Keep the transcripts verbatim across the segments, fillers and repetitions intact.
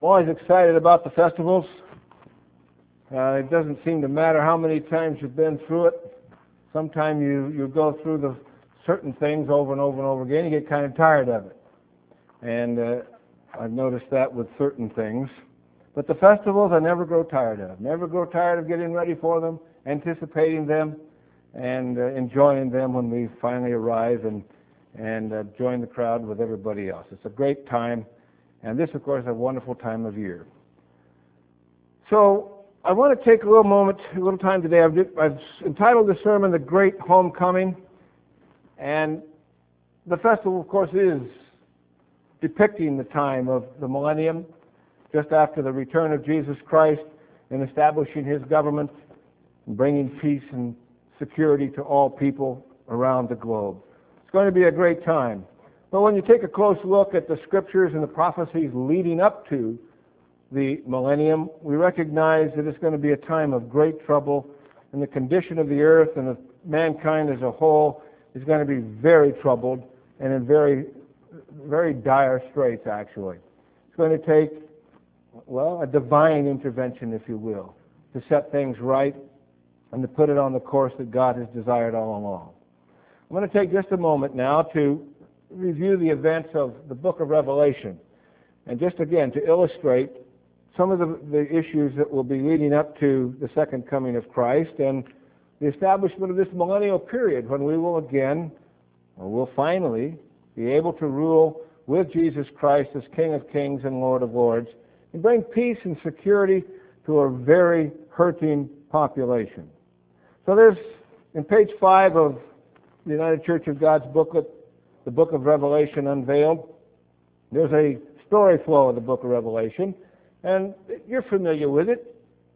I'm always excited about the festivals. Uh, it doesn't seem to matter how many times you've been through it. Sometimes you, you go through the certain things over and over and over again, you get kind of tired of it. And uh, I've noticed that with certain things. But the festivals I never grow tired of. Never grow tired of getting ready for them, anticipating them, and uh, enjoying them when we finally arrive and, and uh, join the crowd with everybody else. It's a great time. And this, of course, is a wonderful time of year. So I want to take a little moment, a little time today. I've, I've entitled the sermon, The Great Homecoming. And the festival, of course, is depicting the time of the millennium, just after the return of Jesus Christ and establishing his government and bringing peace and security to all people around the globe. It's going to be a great time. But when you take a close look at the scriptures and the prophecies leading up to the millennium, we recognize that it's going to be a time of great trouble, and the condition of the earth and of mankind as a whole is going to be very troubled and in very, very dire straits, actually. It's going to take, well, a divine intervention, if you will, to set things right and to put it on the course that God has desired all along. I'm going to take just a moment now to review the events of the book of Revelation, and just again to illustrate some of the, the issues that will be leading up to the second coming of Christ and the establishment of this millennial period when we will again, or will finally, be able to rule with Jesus Christ as King of Kings and Lord of Lords and bring peace and security to a very hurting population. So there's, in page five of the United Church of God's booklet, the book of Revelation Unveiled, there's a story flow of the book of Revelation, and you're familiar with it.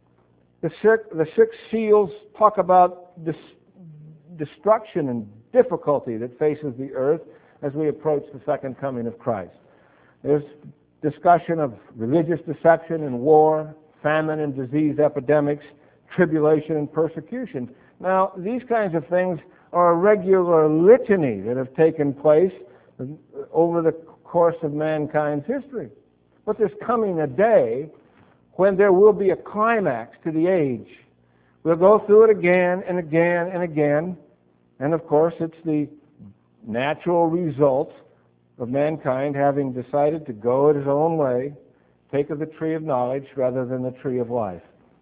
The six, the six seals talk about dis, destruction and difficulty that faces the earth as we approach the second coming of Christ. There's discussion of religious deception and war, famine and disease epidemics, tribulation and persecution. Now, these kinds of things are a regular litany that have taken place over the course of mankind's history. But there's coming a day when there will be a climax to the age. We'll go through it again and again and again, and of course it's the natural result of mankind having decided to go it his own way, take of the tree of knowledge rather than the tree of life.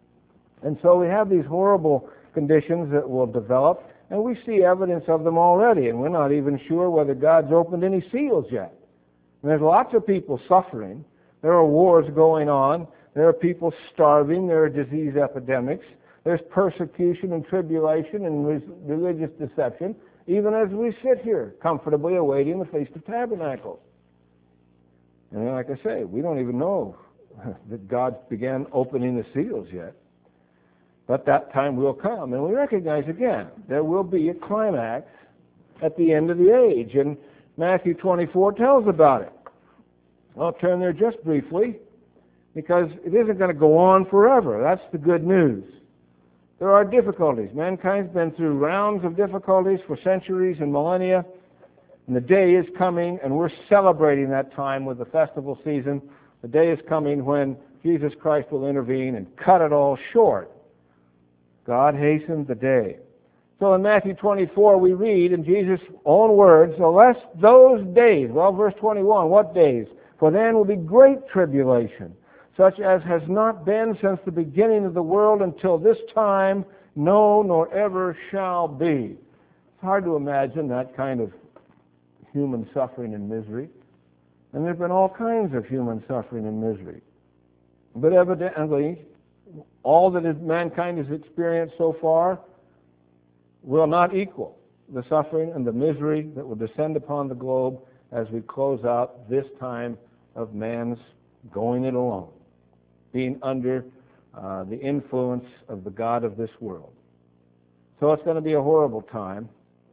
And so we have these horrible conditions that will develop, and we see evidence of them already, and we're not even sure whether God's opened any seals yet. And there's lots of people suffering. There are wars going on. There are people starving. There are disease epidemics. There's persecution and tribulation and re- religious deception, even as we sit here comfortably awaiting the Feast of Tabernacles. And like I say, we don't even know that God began opening the seals yet. But that time will come, and we recognize again there will be a climax at the end of the age, and Matthew twenty-four tells about it. I'll turn there just briefly, because it isn't going to go on forever. That's the good news. There are difficulties. Mankind's been through rounds of difficulties for centuries and millennia, and the day is coming, and we're celebrating that time with the festival season. The day is coming when Jesus Christ will intervene and cut it all short. God hastened the day. So in Matthew twenty-four we read in Jesus' own words, unless those days, well, verse twenty-one, what days? For then will be great tribulation, such as has not been since the beginning of the world until this time, no, nor ever shall be. It's hard to imagine that kind of human suffering and misery. And there have been all kinds of human suffering and misery. But evidently, all that mankind has experienced so far will not equal the suffering and the misery that will descend upon the globe as we close out this time of man's going it alone, being under uh, the influence of the God of this world. So it's going to be a horrible time,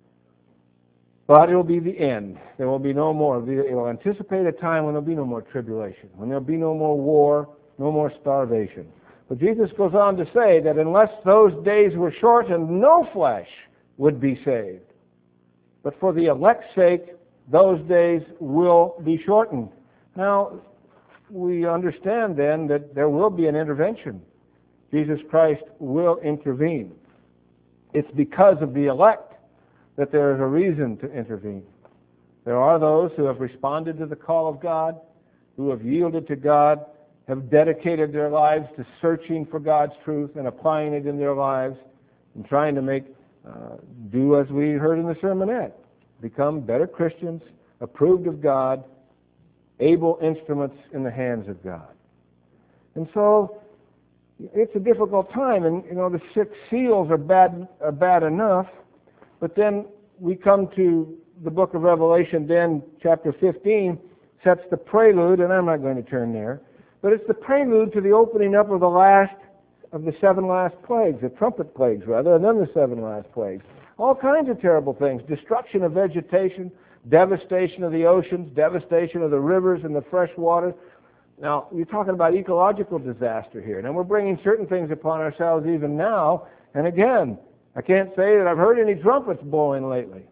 but it will be the end. There will be no more. It will anticipate a time when there will be no more tribulation, when there will be no more war, no more starvation. But Jesus goes on to say that unless those days were shortened, no flesh would be saved. But for the elect's sake, those days will be shortened. Now, we understand then that there will be an intervention. Jesus Christ will intervene. It's because of the elect that there is a reason to intervene. There are those who have responded to the call of God, who have yielded to God, have dedicated their lives to searching for God's truth and applying it in their lives and trying to make, uh, do as we heard in the sermonette, become better Christians, approved of God, able instruments in the hands of God. And so it's a difficult time, and you know the six seals are bad are bad enough, but then we come to the book of Revelation, then chapter fifteen sets the prelude, and I'm not going to turn there, but it's the prelude to the opening up of the last of the seven last plagues, the trumpet plagues rather, and then the seven last plagues. All kinds of terrible things: destruction of vegetation, devastation of the oceans, devastation of the rivers and the fresh water. Now, you're talking about ecological disaster here. Now, we're bringing certain things upon ourselves even now. And again, I can't say that I've heard any trumpets blowing lately.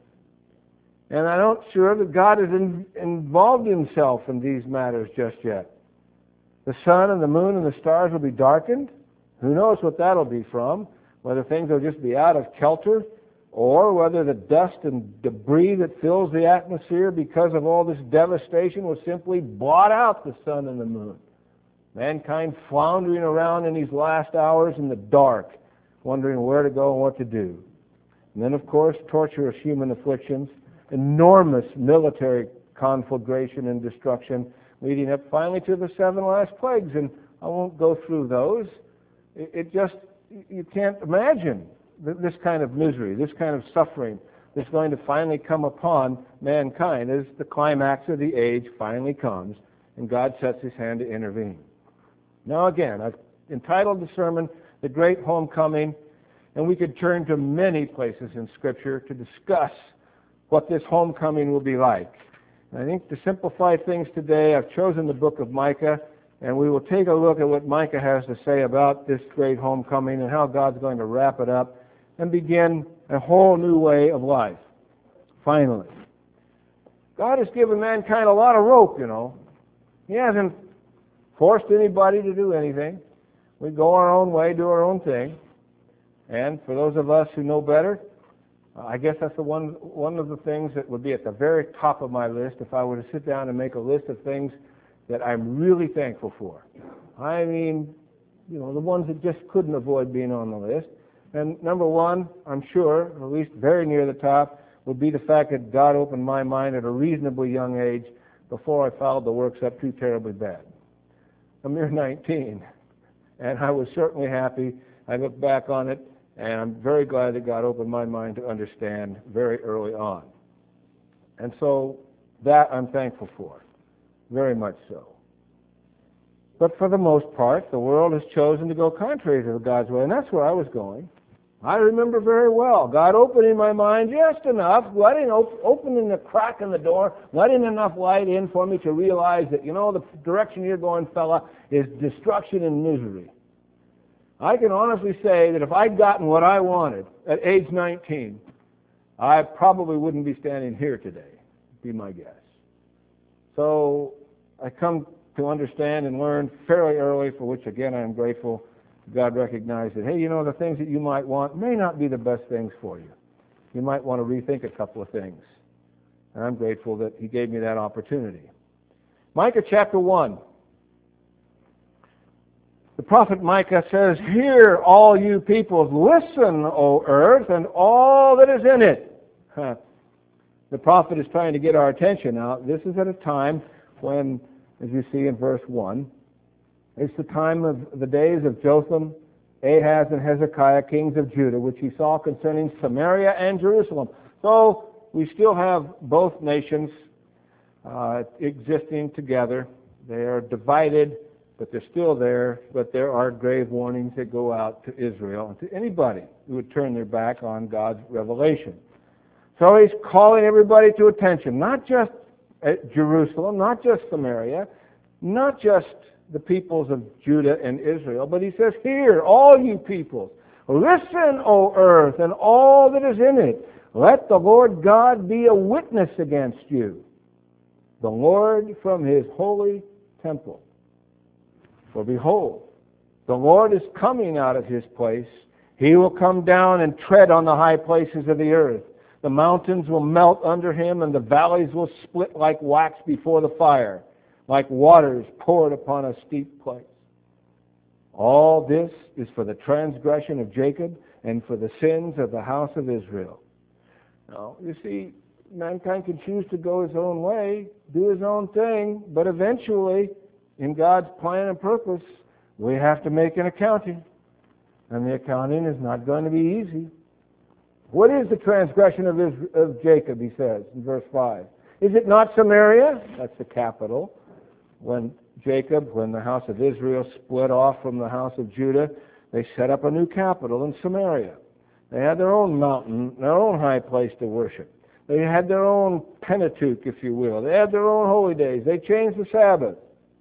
And I'm not sure that God has in, involved himself in these matters just yet. The sun and the moon and the stars will be darkened. Who knows what that'll be from? Whether things will just be out of kilter, or whether the dust and debris that fills the atmosphere because of all this devastation will simply blot out the sun and the moon. Mankind floundering around in these last hours in the dark, wondering where to go and what to do. And then, of course, torturous human afflictions, enormous military conflagration and destruction, leading up finally to the seven last plagues. And I won't go through those. It, it just, you can't imagine this kind of misery, this kind of suffering that's going to finally come upon mankind as the climax of the age finally comes and God sets his hand to intervene. Now again, I've entitled the sermon, The Great Homecoming, and we could turn to many places in Scripture to discuss what this homecoming will be like. And I think to simplify things today, I've chosen the book of Micah, and we will take a look at what Micah has to say about this great homecoming and how God's going to wrap it up and begin a whole new way of life. Finally, God has given mankind a lot of rope, you know. He hasn't forced anybody to do anything. We go our own way, do our own thing. And for those of us who know better, I guess that's the one one of the things that would be at the very top of my list if I were to sit down and make a list of things that I'm really thankful for. I mean, you know, the ones that just couldn't avoid being on the list. And number one, I'm sure, or at least very near the top, would be the fact that God opened my mind at a reasonably young age before I fouled the works up too terribly bad. A mere nineteen. And I was certainly happy. I look back on it, and I'm very glad that God opened my mind to understand very early on. And so that I'm thankful for, very much so. But for the most part, the world has chosen to go contrary to God's way, and that's where I was going. I remember very well God opening my mind just enough, letting op- opening the crack in the door, letting enough light in for me to realize that, you know, the direction you're going, fella, is destruction and misery. I can honestly say that if I'd gotten what I wanted at age nineteen, I probably wouldn't be standing here today, be my guess. So I come to understand and learn fairly early, for which again I am grateful. God recognized that, hey, you know, the things that you might want may not be the best things for you. You might want to rethink a couple of things. And I'm grateful that he gave me that opportunity. Micah chapter one. The prophet Micah says, "Hear, all you peoples, listen, O earth, and all that is in it." Huh. The prophet is trying to get our attention. Now, this is at a time when, as you see in verse one, it's the time of the days of Jotham, Ahaz, and Hezekiah, kings of Judah, which he saw concerning Samaria and Jerusalem. So we still have both nations uh, existing together. They are divided, but they're still there. But there are grave warnings that go out to Israel and to anybody who would turn their back on God's revelation. So he's calling everybody to attention, not just at Jerusalem, not just Samaria, not just the peoples of Judah and Israel, but he says, "Hear, all you peoples, listen, O earth, and all that is in it. Let the Lord God be a witness against you, the Lord from his holy temple." For behold, the Lord is coming out of his place. He will come down and tread on the high places of the earth. The mountains will melt under him, and the valleys will split like wax before the fire, like waters poured upon a steep place. All this is for the transgression of Jacob and for the sins of the house of Israel. Now, you see, mankind can choose to go his own way, do his own thing, but eventually, in God's plan and purpose, we have to make an accounting. And the accounting is not going to be easy. What is the transgression of, Israel, of Jacob, he says in verse five? Is it not Samaria? That's the capital. When Jacob, when the house of Israel split off from the house of Judah, they set up a new capital in Samaria. They had their own mountain, their own high place to worship. They had their own Pentateuch, if you will. They had their own holy days. They changed the Sabbath.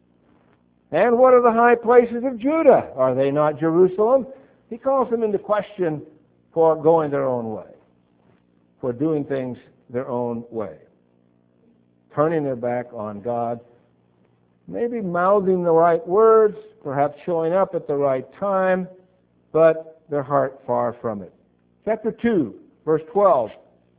And what are the high places of Judah? Are they not Jerusalem? He calls them into question for going their own way, for doing things their own way, turning their back on God, maybe mouthing the right words, perhaps showing up at the right time, but their heart far from it. Chapter two, verse twelve.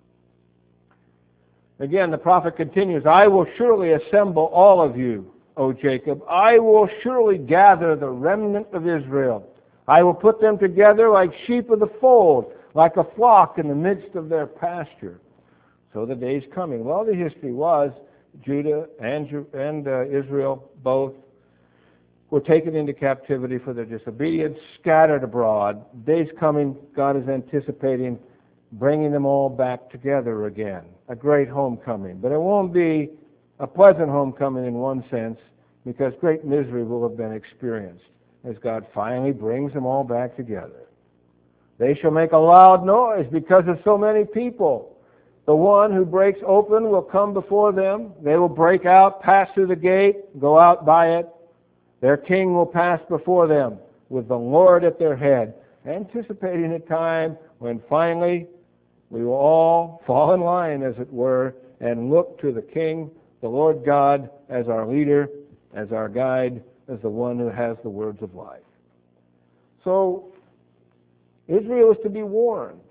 Again, the prophet continues, I will surely assemble all of you, O Jacob. I will surely gather the remnant of Israel. I will put them together like sheep of the fold, like a flock in the midst of their pasture. So the day's coming. Well, the history was Judah and, and uh, Israel both were taken into captivity for their disobedience, scattered abroad. Day's coming, God is anticipating bringing them all back together again. A great homecoming. But it won't be a pleasant homecoming in one sense, because great misery will have been experienced as God finally brings them all back together. They shall make a loud noise because of so many people. The one who breaks open will come before them. They will break out, pass through the gate, go out by it. Their king will pass before them with the Lord at their head, anticipating a time when finally we will all fall in line, as it were, and look to the King, the Lord God, as our leader, as our guide, as the one who has the words of life. So, Israel is to be warned.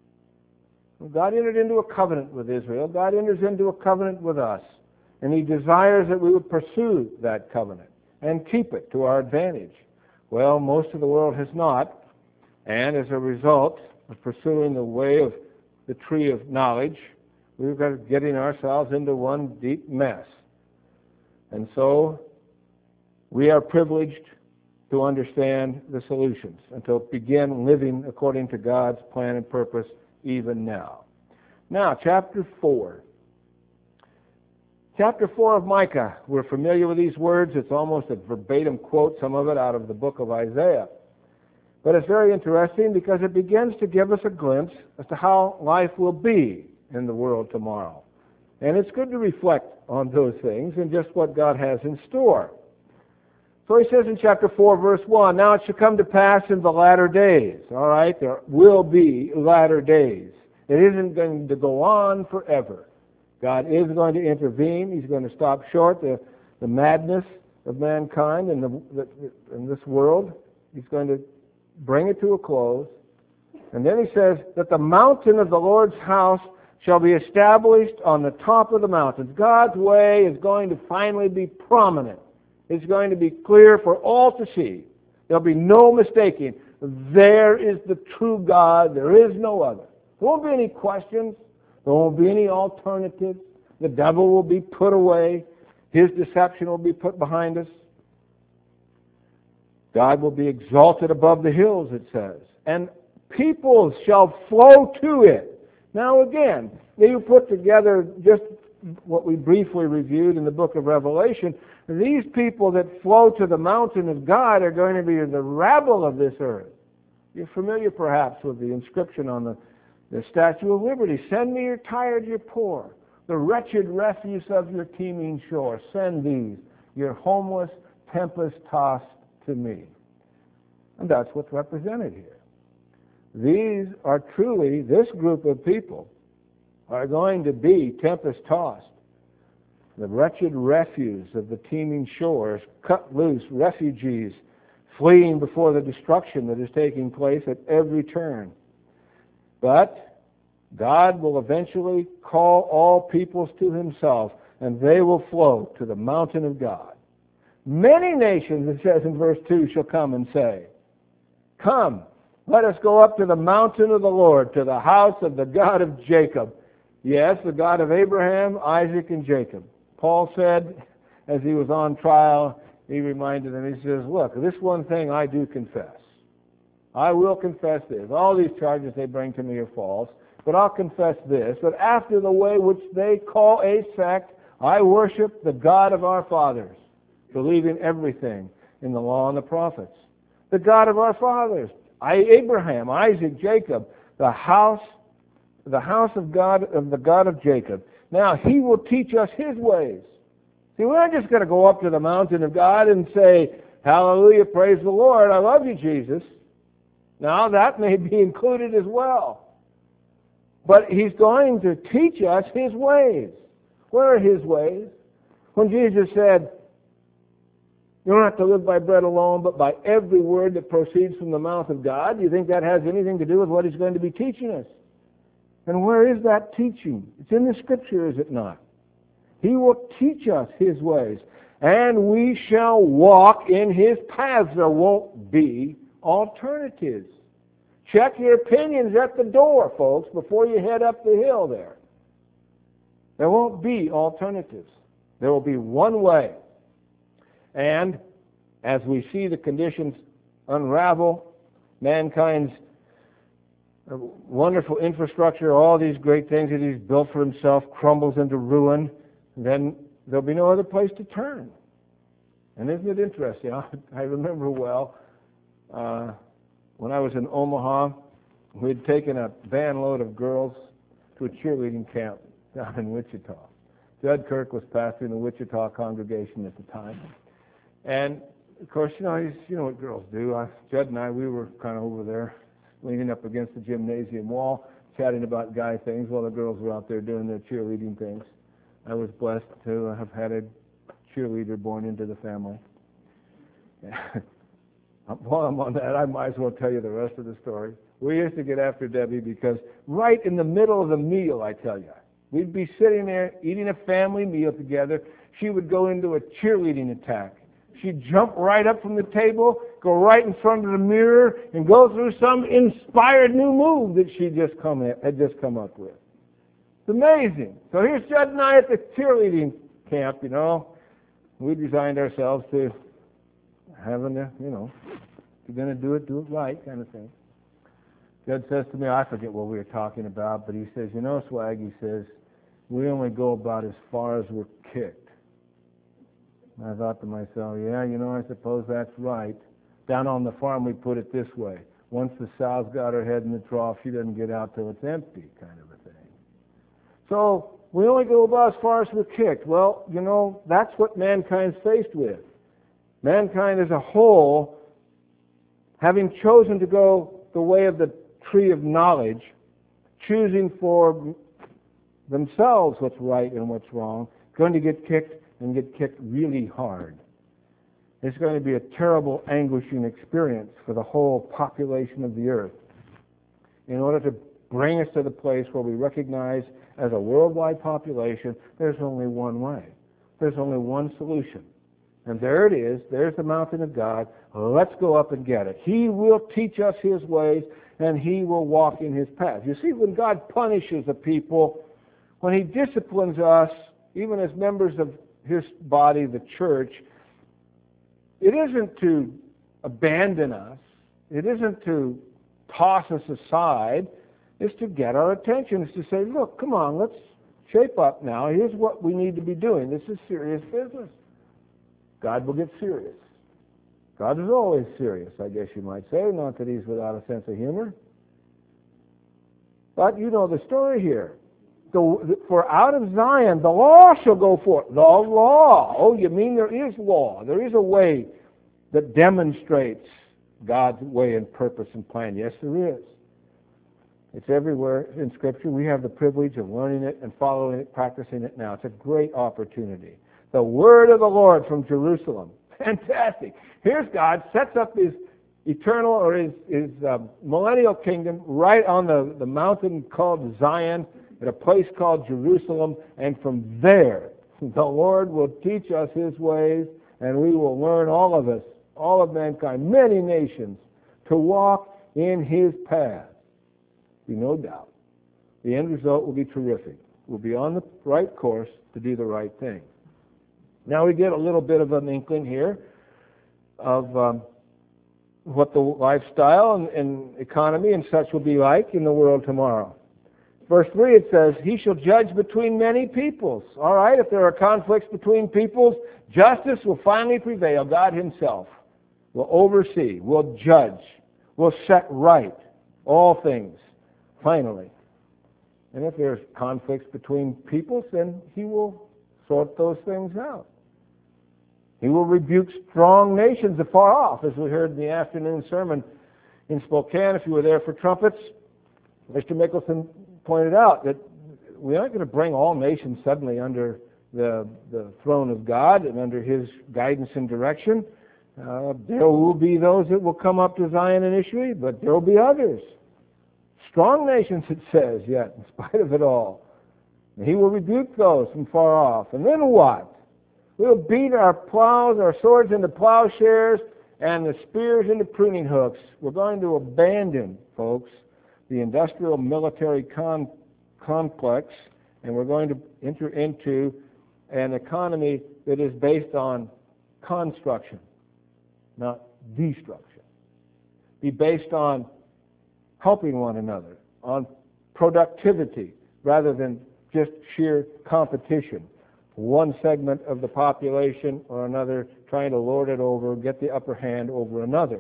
God entered into a covenant with Israel. God enters into a covenant with us. And He desires that we would pursue that covenant and keep it to our advantage. Well, most of the world has not. And as a result of pursuing the way of the tree of knowledge, we've got getting ourselves into one deep mess. And so, we are privileged to understand the solutions and to begin living according to God's plan and purpose even now. Now, chapter four. Chapter four of Micah. We're familiar with these words. It's almost a verbatim quote, some of it out of the book of Isaiah. But it's very interesting because it begins to give us a glimpse as to how life will be in the world tomorrow. And it's good to reflect on those things and just what God has in store. So he says in chapter four, verse one, now it shall come to pass in the latter days. All right, there will be latter days. It isn't going to go on forever. God is going to intervene. He's going to stop short the, the madness of mankind in, the, the, in this world. He's going to bring it to a close. And then he says that the mountain of the Lord's house shall be established on the top of the mountains. God's way is going to finally be prominent. It's going to be clear for all to see. There'll be no mistaking. There is the true God. There is no other. There won't be any questions. There won't be any alternatives. The devil will be put away. His deception will be put behind us. God will be exalted above the hills, it says. And peoples shall flow to it. Now again, you put together just what we briefly reviewed in the book of Revelation. These people that flow to the mountain of God are going to be the rabble of this earth. You're familiar perhaps with the inscription on the, the Statue of Liberty. Send me your tired, your poor, the wretched refuse of your teeming shore. Send these, your homeless, tempest-tossed, to me. And that's what's represented here. These are truly, this group of people are going to be tempest-tossed. the wretched refuse of the teeming shores, cut loose refugees fleeing before the destruction that is taking place at every turn. But God will eventually call all peoples to himself, and they will flow to the mountain of God. Many nations, it says in verse two, shall come and say, "Come, let us go up to the mountain of the Lord, to the house of the God of Jacob." Yes, the God of Abraham, Isaac, and Jacob. Paul said, as he was on trial, he reminded them, he says, "Look, this one thing I do confess. I will confess this. All these charges they bring to me are false, but I'll confess this, that after the way which they call a sect, I worship the God of our fathers, believing everything in the law and the prophets. The God of our fathers, I, Abraham, Isaac, Jacob, the house, the house of God, of the God of Jacob. Now he will teach us his ways." See, we're not just going to go up to the mountain of God and say, "Hallelujah, praise the Lord, I love you, Jesus." Now that may be included as well. But he's going to teach us his ways. Where are his ways? When Jesus said, "You don't have to live by bread alone, but by every word that proceeds from the mouth of God," do you think that has anything to do with what he's going to be teaching us? And where is that teaching? It's in the Scripture, is it not? He will teach us his ways, and we shall walk in his paths. There won't be alternatives. Check your opinions at the door, folks, before you head up the hill there. There won't be alternatives. There will be one way. And as we see the conditions unravel, mankind's wonderful infrastructure, all these great things that he's built for himself, crumbles into ruin, then there'll be no other place to turn. And isn't it interesting? I remember well, uh, when I was in Omaha, we had taken a van load of girls to a cheerleading camp down in Wichita. Judd Kirk was pastoring the Wichita congregation at the time. And, of course, you know, you know what girls do. I, Judd and I, we were kind of over there leaning up against the gymnasium wall, chatting about guy things while the girls were out there doing their cheerleading things. I was blessed to have had a cheerleader born into the family. While I'm on that, I might as well tell you the rest of the story. We used to get after Debbie because right in the middle of the meal, I tell you, we'd be sitting there eating a family meal together. She would go into a cheerleading attack. She'd jump right up from the table, go right in front of the mirror, and go through some inspired new move that she just come at, had just come up with. It's amazing. So here's Judd and I at the cheerleading camp, you know. We resigned ourselves to having to, you know, if you're going to do it, do it right kind of thing. Judd says to me, I forget what we were talking about, but he says, "You know, Swag," he says, "we only go about as far as we're kicked." And I thought to myself, yeah, you know, I suppose that's right. Down on the farm, we put it this way. Once the sow's got her head in the trough, she doesn't get out till it's empty, kind of a thing. So we only go about as far as we're kicked. Well, you know, that's what mankind's faced with. Mankind as a whole, having chosen to go the way of the tree of knowledge, choosing for themselves what's right and what's wrong, going to get kicked and get kicked really hard. It's going to be a terrible, anguishing experience for the whole population of the earth. In order to bring us to the place where we recognize as a worldwide population, there's only one way. There's only one solution. And there it is. There's the mountain of God. Let's go up and get it. He will teach us his ways, and he will walk in his path. You see, when God punishes a people, when he disciplines us, even as members of his body, the church, it isn't to abandon us. It isn't to toss us aside. It's to get our attention. It's to say, look, come on, let's shape up now. Here's what we need to be doing. This is serious business. God will get serious. God is always serious, I guess you might say. Not that he's without a sense of humor. But you know the story here. The, for out of Zion the law shall go forth. The law. Oh, you mean there is law. There is a way that demonstrates God's way and purpose and plan. Yes, there is. It's everywhere in Scripture. We have the privilege of learning it and following it, practicing it now. It's a great opportunity. The word of the Lord from Jerusalem. Fantastic. Here's God, sets up his eternal or his, his uh, millennial kingdom right on the, the mountain called Zion, at a place called Jerusalem, and from there the Lord will teach us his ways, and we will learn, all of us, all of mankind, many nations, to walk in his path. Be no doubt. The end result will be terrific. We'll be on the right course to do the right thing. Now we get a little bit of an inkling here of um, what the lifestyle and, and economy and such will be like in the world tomorrow. Verse three, it says, he shall judge between many peoples. All right, if there are conflicts between peoples, justice will finally prevail. God himself will oversee, will judge, will set right all things, finally. And if there's conflicts between peoples, then he will sort those things out. He will rebuke strong nations afar off, as we heard in the afternoon sermon in Spokane. If you were there for trumpets, Mister Mickelson pointed out that we aren't going to bring all nations suddenly under the, the throne of God and under his guidance and direction. Uh, there will be those that will come up to Zion initially, but there will be others. Strong nations, it says, yet, in spite of it all. And he will rebuke those from far off. And then what? We'll beat our plows, our swords into plowshares, and the spears into pruning hooks. We're going to abandon, folks, the industrial military con- complex, and we're going to enter into an economy that is based on construction, not destruction. Be based on helping one another, on productivity, rather than just sheer competition. One segment of the population or another trying to lord it over, get the upper hand over another.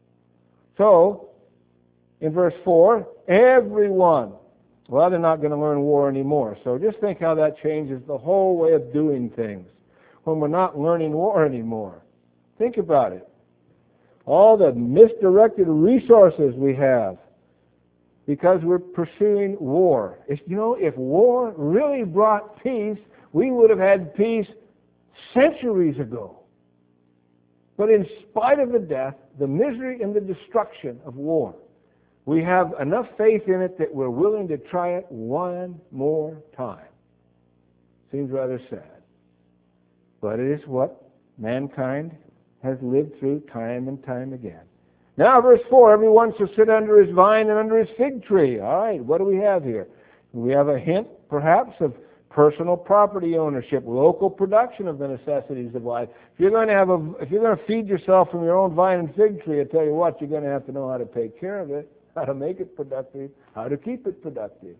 So, in verse four, everyone, well, they're not going to learn war anymore. So just think how that changes the whole way of doing things when we're not learning war anymore. Think about it. All the misdirected resources we have because we're pursuing war. It's, you know, if war really brought peace, we would have had peace centuries ago. But in spite of the death, the misery, and the destruction of war, we have enough faith in it that we're willing to try it one more time. Seems rather sad. But it is what mankind has lived through time and time again. Now, verse four, everyone shall sit under his vine and under his fig tree. All right, what do we have here? We have a hint, perhaps, of personal property ownership, local production of the necessities of life. If you're going to have a, if you're going to feed yourself from your own vine and fig tree, I tell you what, you're going to have to know how to take care of it, how to make it productive, how to keep it productive.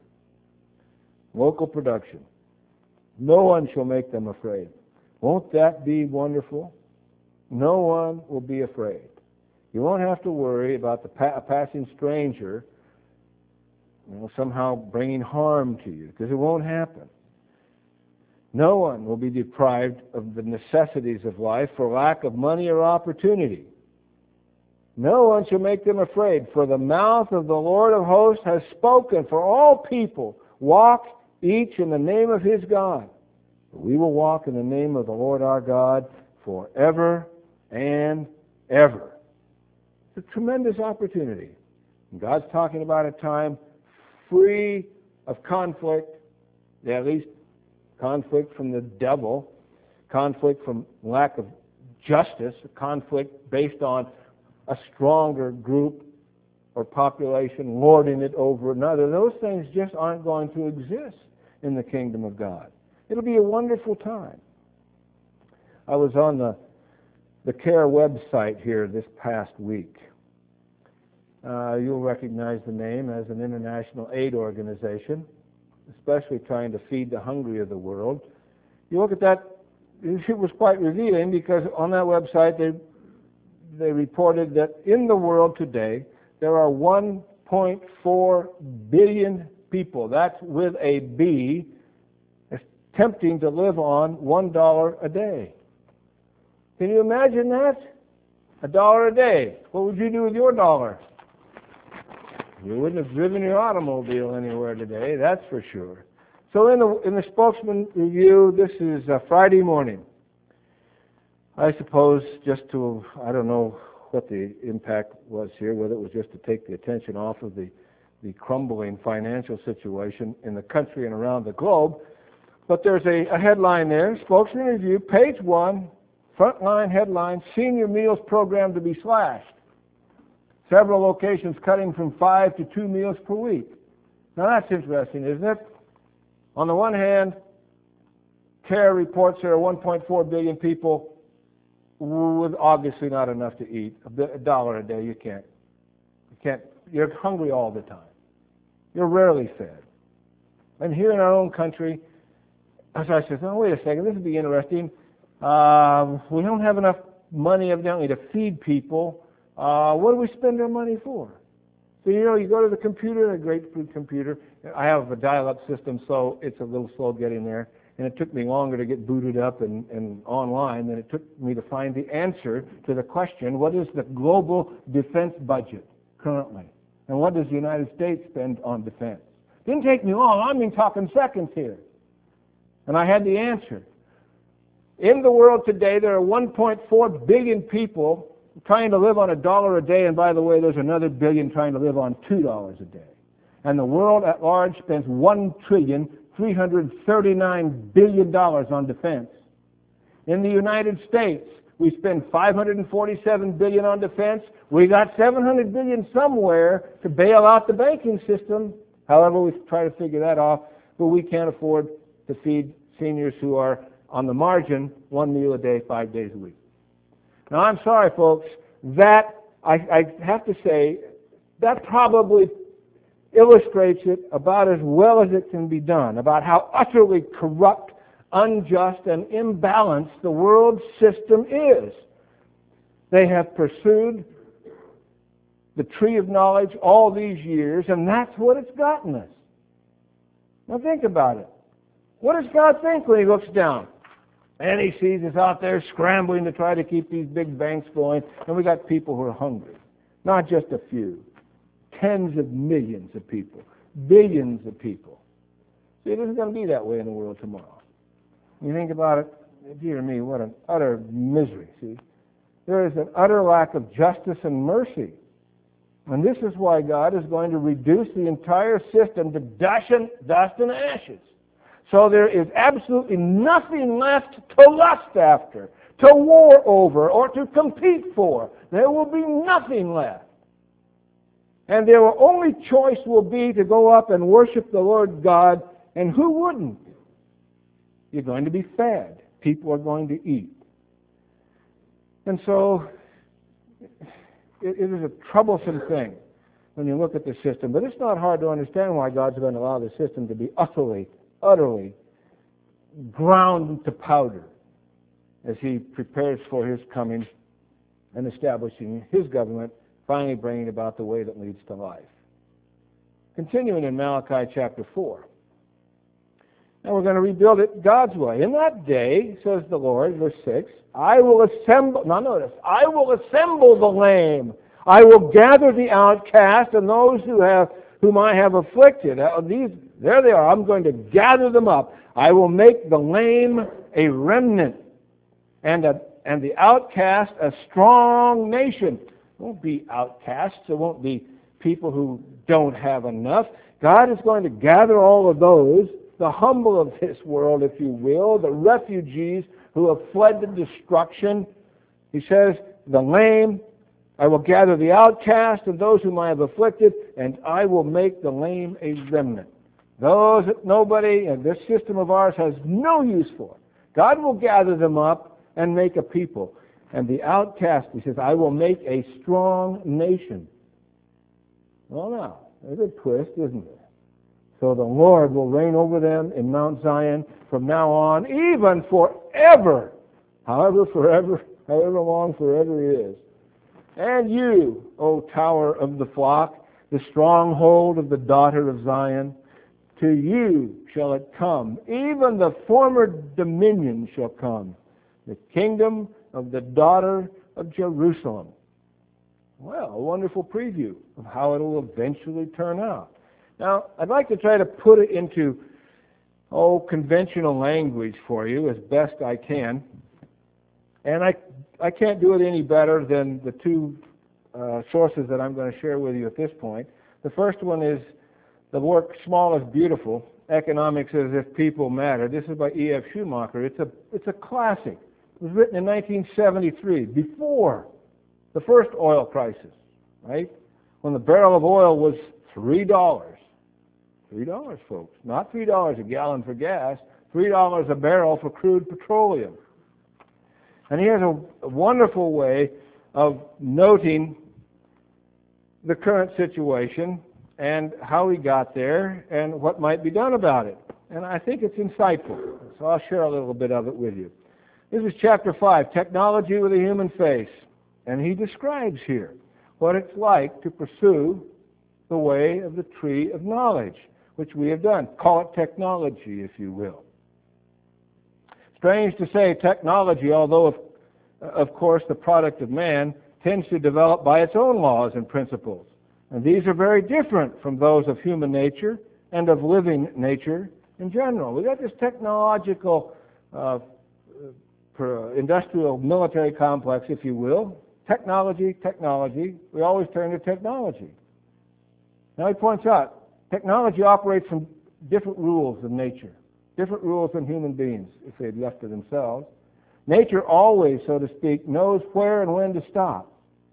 Local production. No one shall make them afraid. Won't that be wonderful? No one will be afraid. You won't have to worry about the pa- passing stranger, you know, somehow bringing harm to you, because it won't happen. No one will be deprived of the necessities of life for lack of money or opportunity. No one shall make them afraid, for the mouth of the Lord of hosts has spoken. For all people walk each in the name of his God. We will walk in the name of the Lord our God forever and ever. It's a tremendous opportunity. And God's talking about a time free of conflict, at least conflict from the devil, conflict from lack of justice, conflict based on a stronger group or population lording it over another. Those things just aren't going to exist in the kingdom of God. It'll be a wonderful time. I was on the, the CARE website here this past week. Uh, you'll recognize the name as an international aid organization, especially trying to feed the hungry of the world. You look at that, it was quite revealing, because on that website they they reported that in the world today there are one point four billion people, that's with a B, attempting to live on one dollar a day. Can you imagine that? A dollar a day. What would you do with your dollar? You wouldn't have driven your automobile anywhere today, that's for sure. So in the, in the Spokesman Review, this is uh, Friday morning. I suppose just to, I don't know what the impact was here, whether it was just to take the attention off of the, the crumbling financial situation in the country and around the globe. But there's a, a headline there, Spokesman Review, page one, frontline headline, senior meals program to be slashed. Several locations cutting from five to two meals per week. Now that's interesting, isn't it? On the one hand, CARE reports there are one point four billion people with obviously not enough to eat. A dollar a day, you can't. You can't. You're hungry all the time. You're rarely fed. And here in our own country, as I said, oh, wait a second, this would be interesting. Uh, we don't have enough money, evidently, to feed people. Uh, what do we spend our money for? So, you know, you go to the computer, a great food computer. I have a dial-up system, so it's a little slow getting there. And it took me longer to get booted up and, and online than it took me to find the answer to the question, what is the global defense budget currently? And what does the United States spend on defense? Didn't take me long. I mean, talking seconds here. And I had the answer. In the world today, there are one point four billion people trying to live on a dollar a day, and by the way, there's another billion trying to live on two dollars a day. And the world at large spends one trillion three hundred thirty-nine billion dollars on defense. In the United States, we spend five hundred forty-seven billion dollars on defense. We got seven hundred billion dollars somewhere to bail out the banking system. However, we try to figure that off, but we can't afford to feed seniors who are on the margin one meal a day, five days a week. Now, I'm sorry, folks, that, I, I have to say, that probably illustrates it about as well as it can be done, about how utterly corrupt, unjust, and imbalanced the world system is. They have pursued the tree of knowledge all these years, and that's what it's gotten us. Now think about it. What does God think when He looks down? And He sees us out there scrambling to try to keep these big banks going, and we got people who are hungry. Not just a few. Tens of millions of people. Billions of people. See, it isn't going to be that way in the world tomorrow. You think about it, dear me, what an utter misery, see? There is an utter lack of justice and mercy. And this is why God is going to reduce the entire system to dust and, dust and ashes. So there is absolutely nothing left to lust after, to war over, or to compete for. There will be nothing left. And their only choice will be to go up and worship the Lord God, and who wouldn't? You're going to be fed. People are going to eat. And so it, it is a troublesome thing when you look at the system. But it's not hard to understand why God's going to allow the system to be utterly utterly ground to powder as He prepares for His coming and establishing His government, finally bringing about the way that leads to life. Continuing in Malachi chapter four. Now we're going to rebuild it God's way. In that day, says the Lord, verse six, I will assemble, now notice, I will assemble the lame. I will gather the outcast and those who have whom I have afflicted. These, there they are. I'm going to gather them up. I will make the lame a remnant, and a, and the outcast a strong nation. It won't be outcasts. It won't be people who don't have enough. God is going to gather all of those, the humble of this world, if you will, the refugees who have fled to destruction. He says, the lame, I will gather the outcast and those whom I have afflicted, and I will make the lame a remnant. Those that nobody in this system of ours has no use for. God will gather them up and make a people. And the outcast, He says, I will make a strong nation. Well, now, there's a twist, isn't there? So the Lord will reign over them in Mount Zion from now on, even forever. However, forever, however long forever is. And you, O tower of the flock, the stronghold of the daughter of Zion, to you shall it come. Even the former dominion shall come, the kingdom of the daughter of Jerusalem. Well, a wonderful preview of how it will eventually turn out. Now, I'd like to try to put it into, oh, conventional language for you as best I can. And I, I can't do it any better than the two uh, sources that I'm going to share with you at this point. The first one is the work Small is Beautiful, Economics as If People Matter. This is by E F Schumacher. It's a, it's a classic. It was written in nineteen seventy-three, before the first oil crisis, right? When the barrel of oil was three dollars. three dollars, folks. Not three dollars a gallon for gas, three dollars a barrel for crude petroleum. And he has a, a wonderful way of noting the current situation and how we got there and what might be done about it. And I think it's insightful, so I'll share a little bit of it with you. This is chapter five, Technology with a Human Face. And he describes here what it's like to pursue the way of the tree of knowledge, which we have done. Call it technology, if you will. Strange to say, technology, although of, of course the product of man, tends to develop by its own laws and principles. And these are very different from those of human nature and of living nature in general. We've got this technological, uh, industrial military complex, if you will. Technology, technology. We always turn to technology. Now he points out, technology operates from different rules of nature, different rules than human beings, if they had left to themselves. Nature always, so to speak, knows where and when to stop.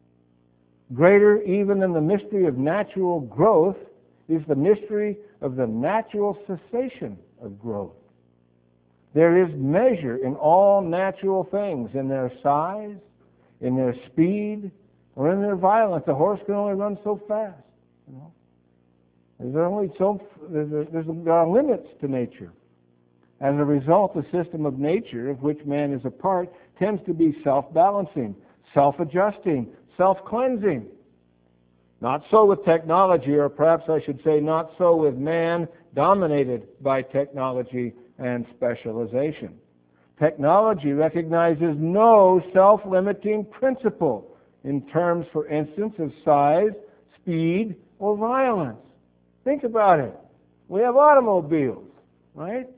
Greater even than the mystery of natural growth is the mystery of the natural cessation of growth. There is measure in all natural things, in their size, in their speed, or in their violence. A horse can only run so fast. You know? There's only so there's, a, there's a, there are limits to nature. As a result, the system of nature of which man is a part tends to be self-balancing, self-adjusting, self-cleansing. Not so with technology, or perhaps I should say not so with man dominated by technology and specialization. Technology recognizes no self-limiting principle in terms, for instance, of size, speed, or violence. Think about it. We have automobiles, right?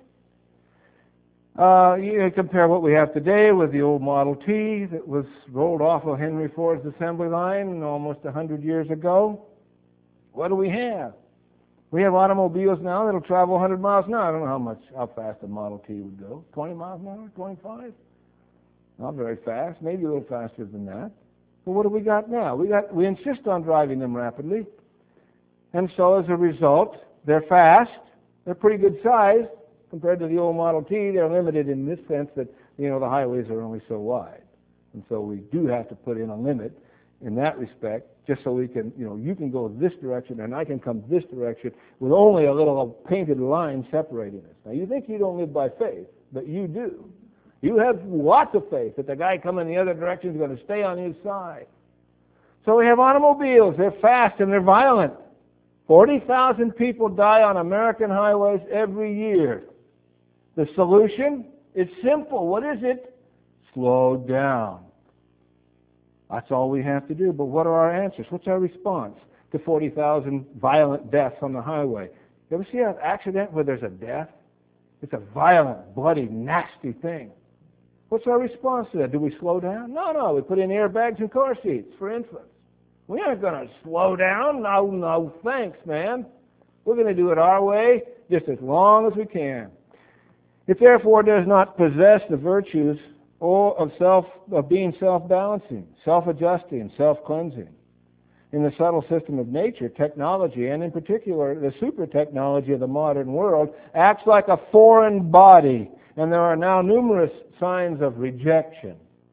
Uh, you compare what we have today with the old Model T that was rolled off of Henry Ford's assembly line almost one hundred years ago. What do we have? We have automobiles now that'll travel one hundred miles an hour. I don't know how much, how fast a Model T would go. twenty miles an hour? twenty-five? Not very fast. Maybe a little faster than that. But what do we got now? We got we insist on driving them rapidly, and so as a result, they're fast. They're pretty good size. Compared to the old Model T, they're limited in this sense that, you know, the highways are only so wide. And so we do have to put in a limit in that respect, just so we can, you know, you can go this direction and I can come this direction with only a little painted line separating us. Now, you think you don't live by faith, but you do. You have lots of faith that the guy coming the other direction is going to stay on his side. So we have automobiles. They're fast and they're violent. forty thousand people die on American highways every year. The solution is simple. What is it? Slow down. That's all we have to do. But what are our answers? What's our response to forty thousand violent deaths on the highway? You ever see an accident where there's a death? It's a violent, bloody, nasty thing. What's our response to that? Do we slow down? No, no. We put in airbags and car seats for infants. We aren't going to slow down. No, no, thanks, man. We're going to do it our way just as long as we can. It therefore does not possess the virtues or of self of being self-balancing, self-adjusting, self-cleansing. In the subtle system of nature, technology, and in particular the super technology of the modern world, acts like a foreign body, and there are now numerous signs of rejection.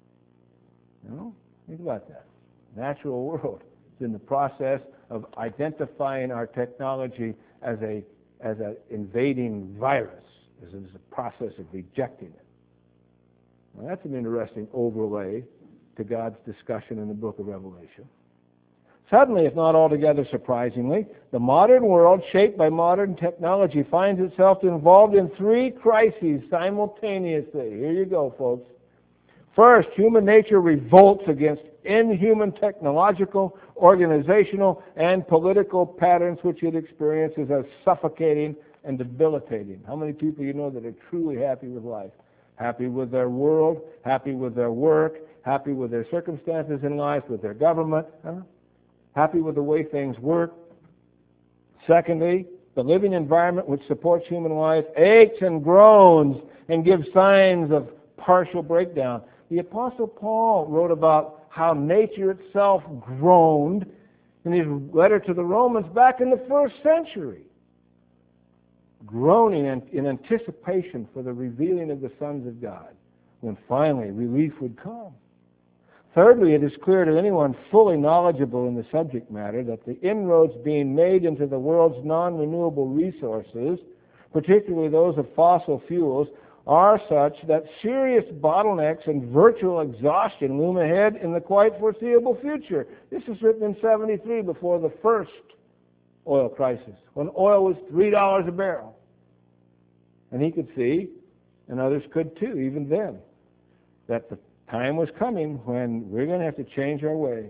You know, think about that. Natural world is in the process of identifying our technology as a as an invading virus. This is a process of rejecting it. Now, that's an interesting overlay to God's discussion in the book of Revelation. Suddenly, if not altogether surprisingly, the modern world, shaped by modern technology, finds itself involved in three crises simultaneously. Here you go, folks. First, human nature revolts against inhuman technological, organizational, and political patterns which it experiences as suffocating and debilitating. How many people you know that are truly happy with life? Happy with their world, happy with their work, happy with their circumstances in life, with their government, huh? Happy with the way things work. Secondly, the living environment which supports human life aches and groans and gives signs of partial breakdown. The Apostle Paul wrote about how nature itself groaned in his letter to the Romans back in the first century, groaning in anticipation for the revealing of the sons of God, when finally relief would come. Thirdly, it is clear to anyone fully knowledgeable in the subject matter that the inroads being made into the world's non-renewable resources, particularly those of fossil fuels, are such that serious bottlenecks and virtual exhaustion loom ahead in the quite foreseeable future. This was written in seventy-three, before the first oil crisis, when oil was three dollars a barrel. And he could see, and others could too, even then, that the time was coming when we're going to have to change our ways.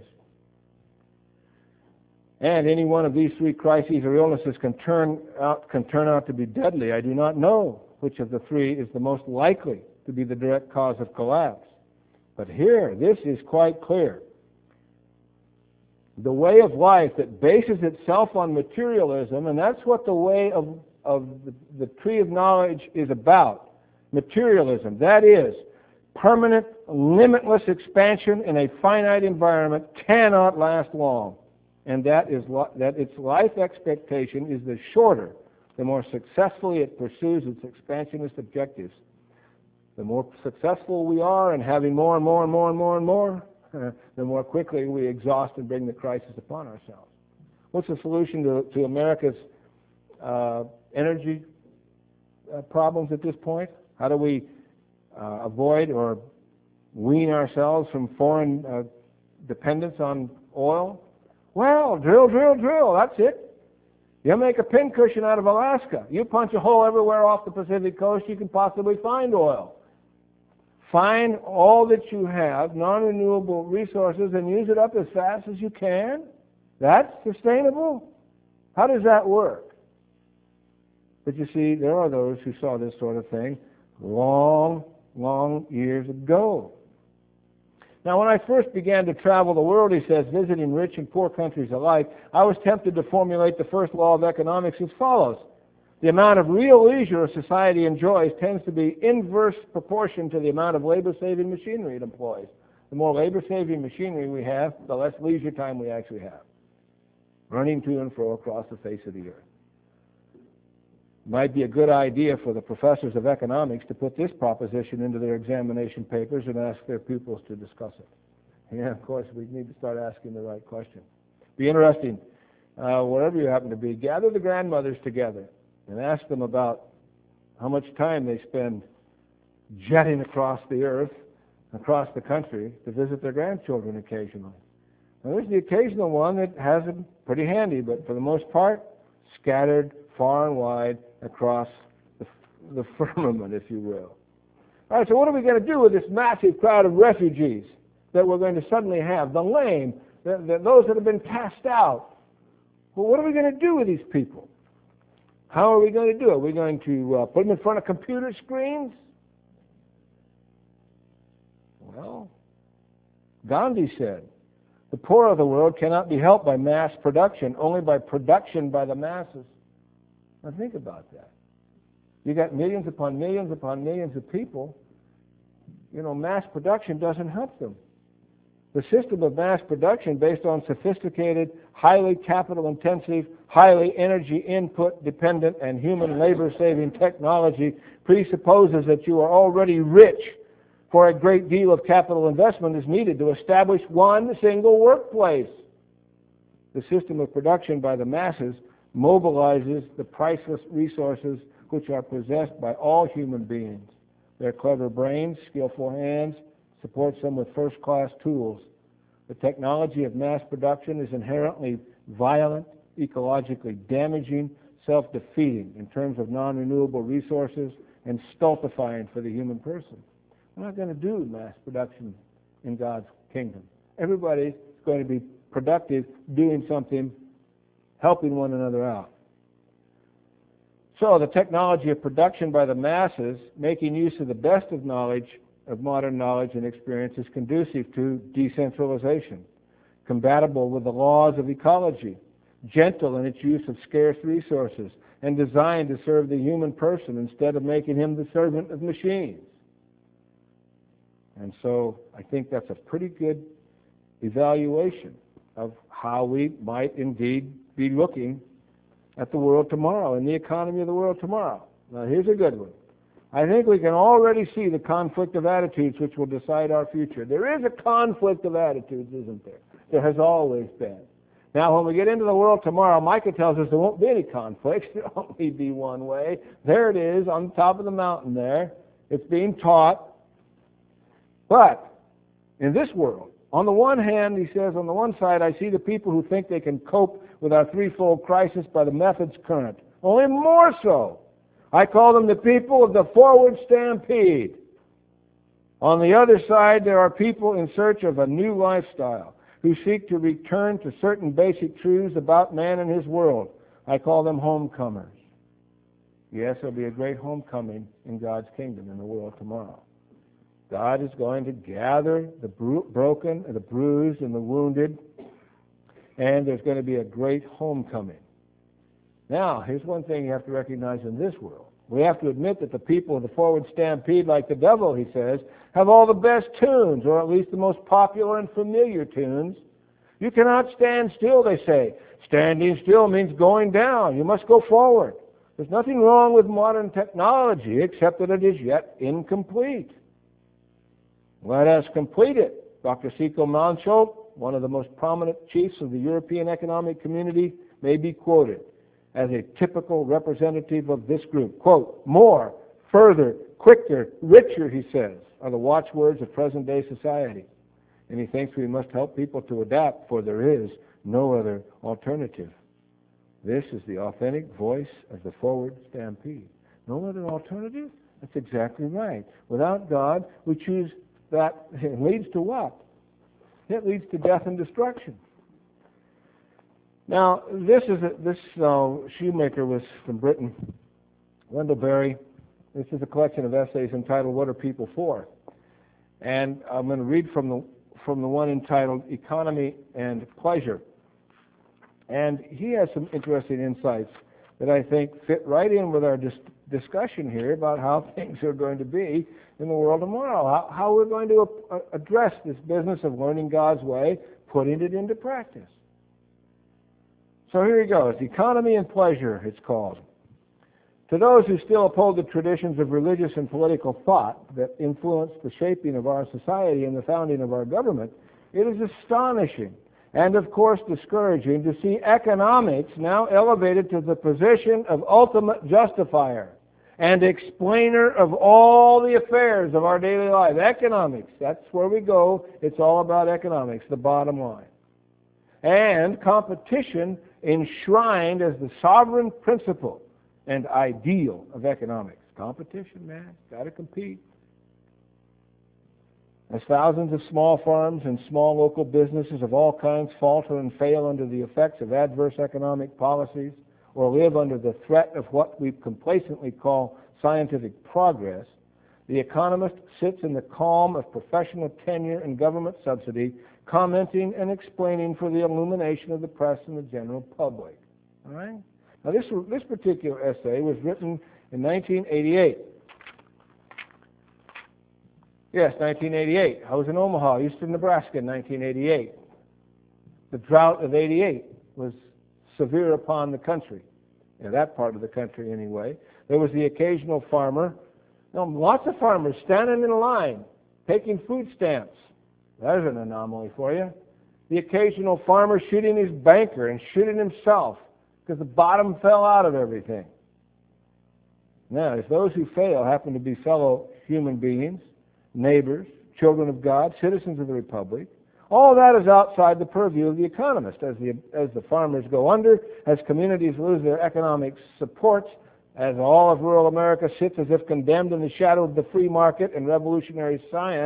And any one of these three crises or illnesses can turn out, can turn out to be deadly. I do not know which of the three is the most likely to be the direct cause of collapse. But here, this is quite clear. The way of life that bases itself on materialism, and that's what the way of, of the, the tree of knowledge is about. Materialism, that is, permanent, limitless expansion in a finite environment, cannot last long. And that is that its life expectation is the shorter, the more successfully it pursues its expansionist objectives. The more successful we are in having more and more and more and more and more, uh, the more quickly we exhaust and bring the crisis upon ourselves. What's the solution to, to America's uh, energy uh, problems at this point? How do we uh, avoid or wean ourselves from foreign uh, dependence on oil? Well, drill, drill, drill, that's it. You make a pincushion out of Alaska. You punch a hole everywhere off the Pacific coast you can possibly find oil. Find all that you have, non-renewable resources, and use it up as fast as you can. That's sustainable. How does that work? But you see, there are those who saw this sort of thing long, long years ago. Now, when I first began to travel the world, he says, visiting rich and poor countries alike, I was tempted to formulate the first law of economics as follows. The amount of real leisure a society enjoys tends to be inverse proportion to the amount of labor-saving machinery it employs. The more labor-saving machinery we have, the less leisure time we actually have, running to and fro across the face of the earth. It might be a good idea for the professors of economics to put this proposition into their examination papers and ask their pupils to discuss it. Yeah, of course, we need to start asking the right question. Be interesting, uh, wherever you happen to be, gather the grandmothers together and ask them about how much time they spend jetting across the earth, across the country, to visit their grandchildren occasionally. Now, there's the occasional one that has them pretty handy, but for the most part, scattered far and wide across the, the firmament, if you will. All right, so what are we going to do with this massive crowd of refugees that we're going to suddenly have? The lame, the, the, those that have been cast out. Well, what are we going to do with these people? How are we going to do it? Are we going to uh, put them in front of computer screens? Well, Gandhi said, the poor of the world cannot be helped by mass production, only by production by the masses. Now think about that. You got millions upon millions upon millions of people. You know, mass production doesn't help them. The system of mass production, based on sophisticated, highly capital-intensive, highly energy input dependent, and human labor-saving technology, presupposes that you are already rich, for a great deal of capital investment is needed to establish one single workplace. The system of production by the masses mobilizes the priceless resources which are possessed by all human beings. Their clever brains, skillful hands, supports them with first-class tools. The technology of mass production is inherently violent, ecologically damaging, self-defeating in terms of non-renewable resources, and stultifying for the human person. We're not going to do mass production in God's kingdom. Everybody's going to be productive, doing something, helping one another out. So the technology of production by the masses, making use of the best of knowledge, of modern knowledge and experience, is conducive to decentralization, compatible with the laws of ecology, gentle in its use of scarce resources, and designed to serve the human person instead of making him the servant of machines. And so I think that's a pretty good evaluation of how we might indeed be looking at the world tomorrow and the economy of the world tomorrow. Now here's a good one. I think we can already see the conflict of attitudes which will decide our future. There is a conflict of attitudes, isn't there? There has always been. Now when we get into the world tomorrow, Micah tells us there won't be any conflicts. There'll only be one way. There it is on the top of the mountain there. It's being taught. But in this world, on the one hand, he says, on the one side, I see the people who think they can cope with our threefold crisis by the methods current. Only more so. I call them the people of the forward stampede. On the other side, there are people in search of a new lifestyle who seek to return to certain basic truths about man and his world. I call them homecomers. Yes, there'll be a great homecoming in God's kingdom in the world tomorrow. God is going to gather the bro- broken, the bruised, and the wounded, and there's going to be a great homecoming. Now, here's one thing you have to recognize in this world. We have to admit that the people of the forward stampede, like the devil, he says, have all the best tunes, or at least the most popular and familiar tunes. You cannot stand still, they say. Standing still means going down. You must go forward. There's nothing wrong with modern technology except that it is yet incomplete. Let us complete it. Doctor Cecil Mansholt, one of the most prominent chiefs of the European Economic Community, may be quoted as a typical representative of this group. Quote, more, further, quicker, richer, he says, are the watchwords of present-day society. And he thinks we must help people to adapt, for there is no other alternative. This is the authentic voice of the forward stampede. No other alternative? That's exactly right. Without God, we choose that. It leads to what? It leads to death and destruction. Now, this is a, this uh, shoemaker was from Britain, Wendell Berry. This is a collection of essays entitled "What Are People For?" And I'm going to read from the from the one entitled "Economy and Pleasure." And he has some interesting insights that I think fit right in with our dis- discussion here about how things are going to be in the world tomorrow, how, how we're going to a- address this business of learning God's way, putting it into practice. So here he goes, Economy and Pleasure, it's called. To those who still uphold the traditions of religious and political thought that influenced the shaping of our society and the founding of our government, it is astonishing and, of course, discouraging to see economics now elevated to the position of ultimate justifier and explainer of all the affairs of our daily life. Economics, that's where we go. It's all about economics, the bottom line. And competition enshrined as the sovereign principle and ideal of economics. Competition, man, got to compete. As thousands of small farms and small local businesses of all kinds falter and fail under the effects of adverse economic policies or live under the threat of what we complacently call scientific progress, the economist sits in the calm of professional tenure and government subsidy, commenting and explaining for the illumination of the press and the general public. All right? Now, this, this particular essay was written in nineteen eighty-eight. Yes, nineteen eighty-eight. I was in Omaha, Eastern Nebraska in nineteen eighty-eight. The drought of eighty-eight was severe upon the country, in that part of the country anyway. There was the occasional farmer, you know, lots of farmers standing in a line, taking food stamps. There's an anomaly for you. The occasional farmer shooting his banker and shooting himself because the bottom fell out of everything. Now, if those who fail happen to be fellow human beings, neighbors, children of God, citizens of the Republic, all that is outside the purview of the economist. As the, as the farmers go under, as communities lose their economic supports, as all of rural America sits as if condemned in the shadow of the free market and revolutionary science,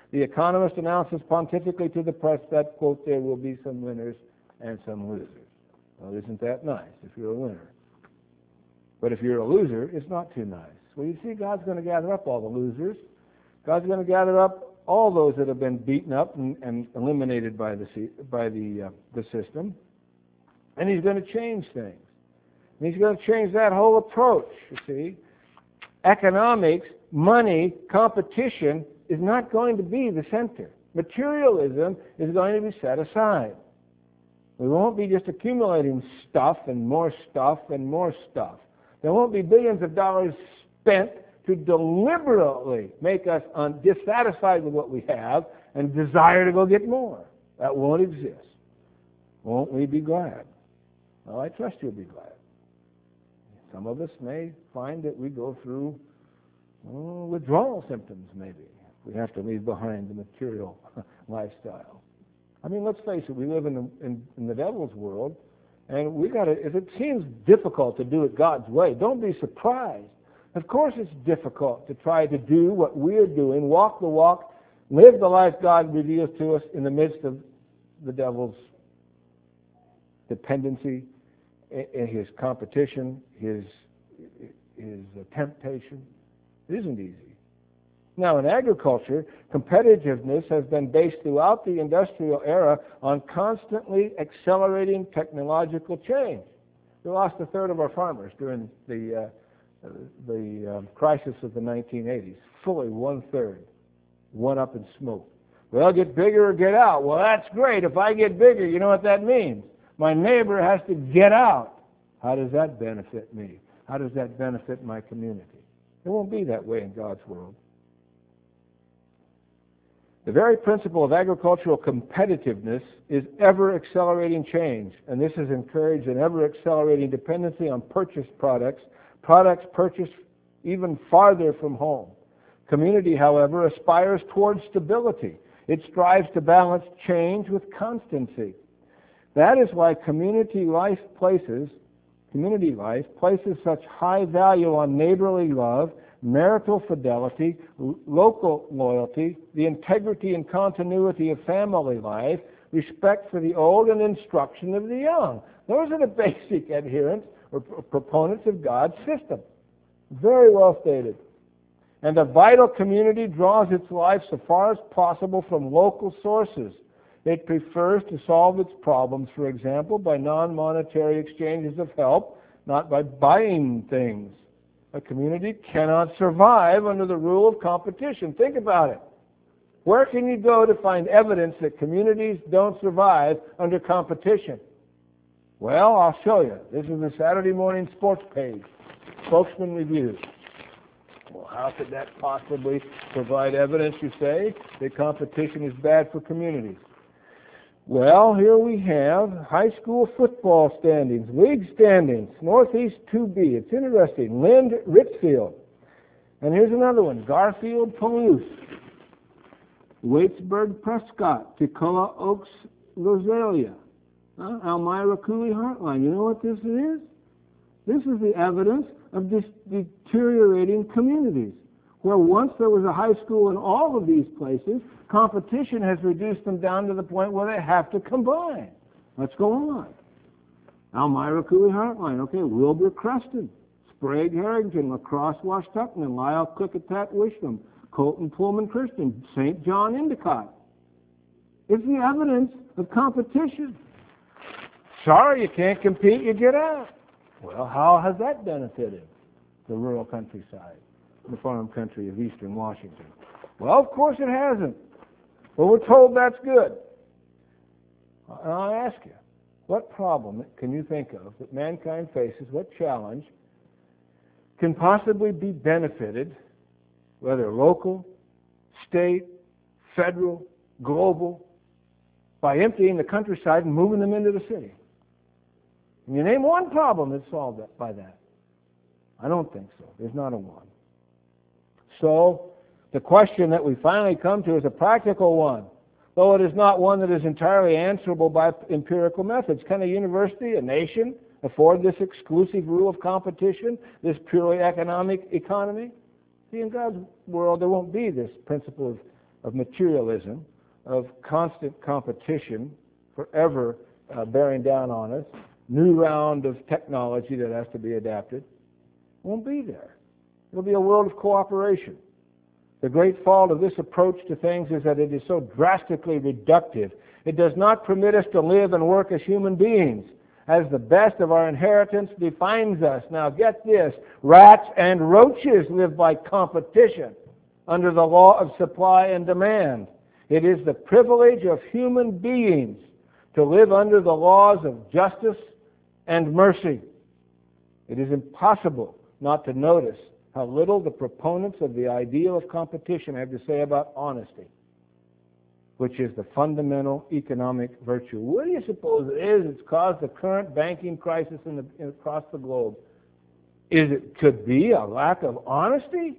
The Economist announces pontifically to the press that, quote, there will be some winners and some losers. Well, isn't that nice if you're a winner? But if you're a loser, it's not too nice. Well, you see, God's going to gather up all the losers. God's going to gather up all those that have been beaten up and, and eliminated by the by the uh, the system, and He's going to change things. And He's going to change that whole approach. You see, economics, money, competition is not going to be the center. Materialism is going to be set aside. We won't be just accumulating stuff and more stuff and more stuff. There won't be billions of dollars spent to deliberately make us un- dissatisfied with what we have and desire to go get more. That won't exist. Won't we be glad? Well, I trust you'll be glad. Some of us may find that we go through oh, withdrawal symptoms, maybe. We have to leave behind the material lifestyle. I mean, let's face it, we live in the, in, in the devil's world, and we got to, if it seems difficult to do it God's way, don't be surprised. Of course it's difficult to try to do what we're doing, walk the walk, live the life God reveals to us in the midst of the devil's dependency, his competition, his, his temptation. It isn't easy. Now, in agriculture, competitiveness has been based throughout the industrial era on constantly accelerating technological change. We lost a third of our farmers during the uh, the um, crisis of the nineteen eighties. Fully one third, one up in smoke. Well, get bigger or get out. Well, that's great. If I get bigger, you know what that means? My neighbor has to get out. How does that benefit me? How does that benefit my community? It won't be that way in God's world. The very principle of agricultural competitiveness is ever-accelerating change, and this has encouraged an ever-accelerating dependency on purchased products, products purchased even farther from home. Community, however, aspires towards stability. It strives to balance change with constancy. That is why community life places, community life places such high value on neighborly love, marital fidelity, local loyalty, the integrity and continuity of family life, respect for the old, and instruction of the young. Those are the basic adherents or proponents of God's system. Very well stated. And the vital community draws its life so far as possible from local sources. It prefers to solve its problems, for example, by non-monetary exchanges of help, not by buying things. A community cannot survive under the rule of competition. Think about it. Where can you go to find evidence that communities don't survive under competition? Well, I'll show you. This is the Saturday Morning Sports page, Spokesman Review. Well, how could that possibly provide evidence, you say, that competition is bad for communities? Well, here we have high school football standings, league standings, Northeast two B. It's interesting. Lind, Richfield. And here's another one, Garfield, Palouse. Waitsburg, Prescott. Toccoa Oaks, Rosalia. Uh, Elmira, Cooley, Heartline. You know what this is? This is the evidence of this deteriorating communities, where once there was a high school in all of these places, competition has reduced them down to the point where they have to combine. What's going on? Elmira, Cooley, Heartline. Okay, Wilbur, Creston. Sprague, Harrington. La Crosse, Washtuckman. Lisle, Klickitat, Wisham. Colton, Pullman, Christian. Saint John, Endicott. It's the evidence of competition. Sorry, you can't compete, you get out. Well, how has that benefited the rural countryside, the farm country of eastern Washington? Well, of course it hasn't. Well, we're told that's good. And I'll ask you, what problem can you think of that mankind faces, what challenge can possibly be benefited, whether local, state, federal, global, by emptying the countryside and moving them into the city? Can you name one problem that's solved by that? I don't think so. There's not a one. So, the question that we finally come to is a practical one, though it is not one that is entirely answerable by empirical methods. Can a university, a nation, afford this exclusive rule of competition, this purely economic economy? See, in God's world, there won't be this principle of of materialism, of constant competition, forever uh, bearing down on us, new round of technology that has to be adapted, won't be there. It'll be a world of cooperation. The great fault of this approach to things is that it is so drastically reductive. It does not permit us to live and work as human beings, as the best of our inheritance defines us. Now get this, rats and roaches live by competition under the law of supply and demand. It is the privilege of human beings to live under the laws of justice and mercy. It is impossible not to notice how little the proponents of the ideal of competition have to say about honesty, which is the fundamental economic virtue. What do you suppose it is that's caused the current banking crisis in the, in, across the globe? Is it could be a lack of honesty?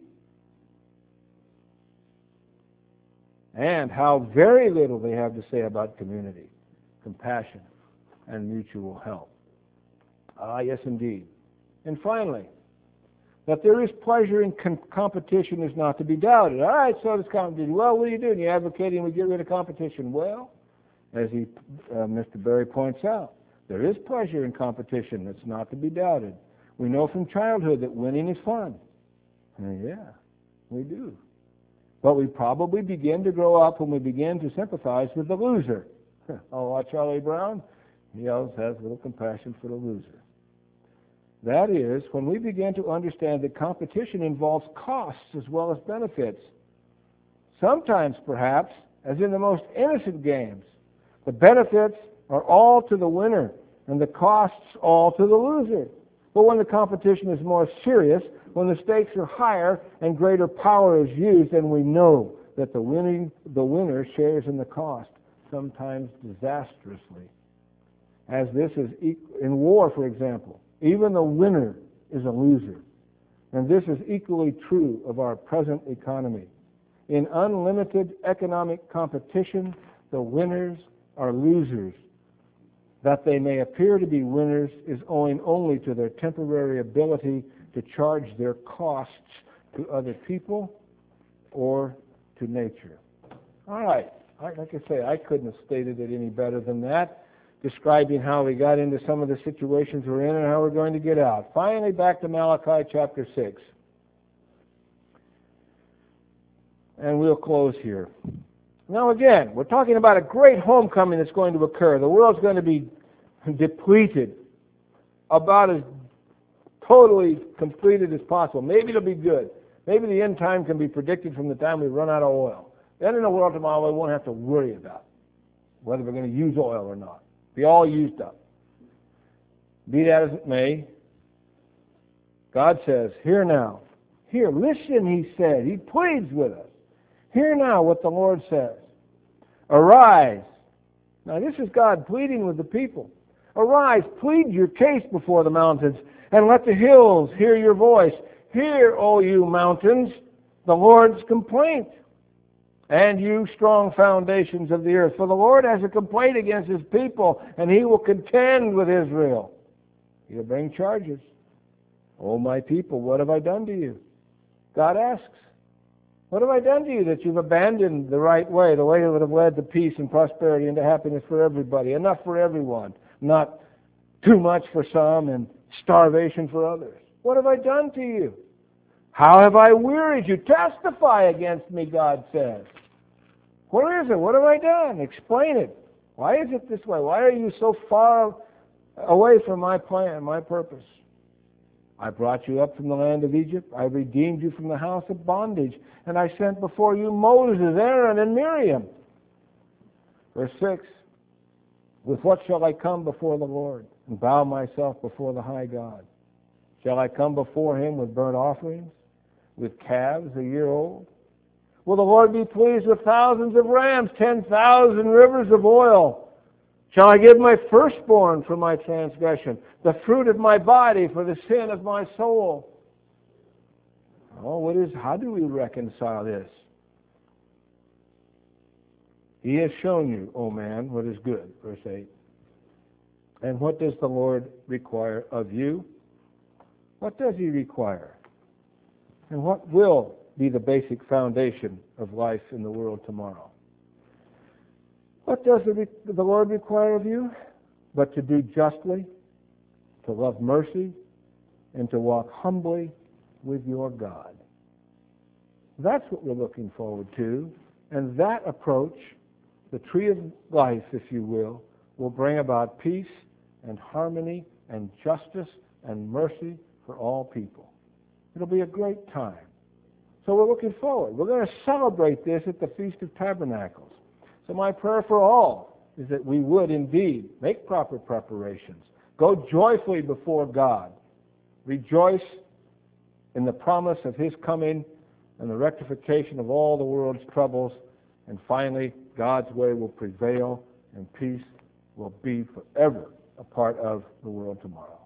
And how very little they have to say about community, compassion, and mutual help. Ah, yes, indeed. And finally, that there is pleasure in com- competition is not to be doubted. All right, so does competition. Well, what are you doing? You're advocating we get rid of competition. Well, as he, uh, Mister Berry points out, there is pleasure in competition that's not to be doubted. We know from childhood that winning is fun. And yeah, we do. But we probably begin to grow up when we begin to sympathize with the loser. Oh, watch Charlie Brown. He always has a little compassion for the loser. That is, when we begin to understand that competition involves costs as well as benefits. Sometimes, perhaps, as in the most innocent games, the benefits are all to the winner and the costs all to the loser. But when the competition is more serious, when the stakes are higher and greater power is used, then we know that the winning, the winner shares in the cost, sometimes disastrously. As this is in war, for example, even the winner is a loser. And this is equally true of our present economy. In unlimited economic competition, the winners are losers. That they may appear to be winners is owing only to their temporary ability to charge their costs to other people or to nature. All right. Like I say, I couldn't have stated it any better than that, describing how we got into some of the situations we're in and how we're going to get out. Finally, back to Malachi chapter six. And we'll close here. Now again, we're talking about a great homecoming that's going to occur. The world's going to be depleted, about as totally completed as possible. Maybe it'll be good. Maybe the end time can be predicted from the time we run out of oil. Then in the world tomorrow, we won't have to worry about whether we're going to use oil or not. Be all used up. Be that as it may, God says, hear now. Hear, listen, he said. He pleads with us. Hear now what the Lord says. Arise. Now this is God pleading with the people. Arise, plead your case before the mountains, and let the hills hear your voice. Hear, O you mountains, the Lord's complaint, and you strong foundations of the earth. For the Lord has a complaint against his people, and he will contend with Israel. He'll bring charges. O my people, what have I done to you? God asks. What have I done to you that you've abandoned the right way, the way that would have led to peace and prosperity and to happiness for everybody, enough for everyone, not too much for some and starvation for others? What have I done to you? How have I wearied you? Testify against me, God says. What is it? What have I done? Explain it. Why is it this way? Why are you so far away from my plan, my purpose? I brought you up from the land of Egypt. I redeemed you from the house of bondage. And I sent before you Moses, Aaron, and Miriam. Verse six. With what shall I come before the Lord and bow myself before the high God? Shall I come before him with burnt offerings, with calves a year old? Will the Lord be pleased with thousands of rams, ten thousand rivers of oil? Shall I give my firstborn for my transgression, the fruit of my body for the sin of my soul? Oh, what is, how do we reconcile this? He has shown you, O man, what is good, verse eight. And what does the Lord require of you? What does he require? And what will be the basic foundation of life in the world tomorrow. What does the, the Lord require of you? But to do justly, to love mercy, and to walk humbly with your God. That's what we're looking forward to, and that approach, the tree of life, if you will, will bring about peace and harmony and justice and mercy for all people. It'll be a great time. So we're looking forward. We're going to celebrate this at the Feast of Tabernacles. So my prayer for all is that we would indeed make proper preparations, go joyfully before God, rejoice in the promise of His coming and the rectification of all the world's troubles, and finally God's way will prevail and peace will be forever a part of the world tomorrow.